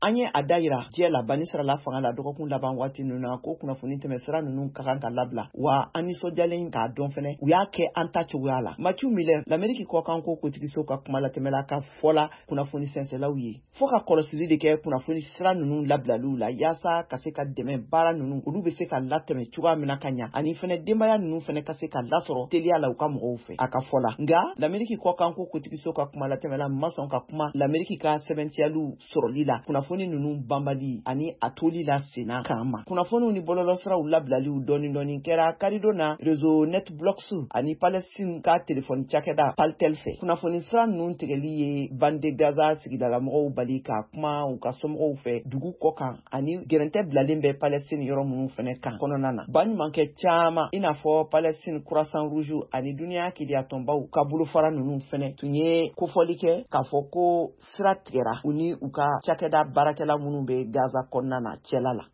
an ye a dayira diɲɛ la banni sirala fanga la dɔgɔkun laban waati ninnu na ko kunnafoni tɛmɛsira ninnu ka kan ka labila wa an nisɔndiyalen k'a dɔn fɛnɛ u y'a kɛ an ta cogoya la. Mathieu Miller l'Amérique kɔkan ko kotigiso ka kuma latɛmɛla ka fɔla kunnafoni sɛnsɛlaw ye fo ka kɔlɔsili de kɛ kunnafoni sira ninnu labilaliw la yaasa ka se ka dɛmɛ baara ninnu olu bɛ se ka latɛmɛ cogoya min na ka ɲa ani fɛnɛ denbaya ninnu fɛnɛ ka se ka lasɔrɔ teliya la u ka mɔgɔw fɛ a ka fɔla. Nga l'Amérique kɔkan ko kotigiso ka kuma latɛmɛla ma sɔn ka kuma l'Amérique ka sɛbɛntiyaliw sɔrɔli la kunnafoni ninnu banbali ani a toli la senna kan ma. Kunnafoniw ni bɔlɔlɔsiraw labilaliw dɔɔni kɛra Karido na réseau Netblocks ani Palestine ka téléphone cakɛda Paltel fɛ. Kunnafoni sira ninnu tigɛli ye Bande Gaza sigidalamɔgɔw bali ka kuma u ka somɔgɔw fɛ dugu kɔ kan ani gɛrɛntɛ bilalen bɛ Palestine yɔrɔ minnu fɛnɛ kan kɔnɔna na. Baɲumankɛ caman i n'a fɔ Palestine Croissant Rouge ani duniya kidiyatɔnbaw ka bolofara ninnu fɛnɛ tun ye kofɔli kɛ k'a fɔ ko sira tigɛra u ni u ka cakɛda baarakɛla minnu bɛ Gaza kɔnɔna na cɛla la.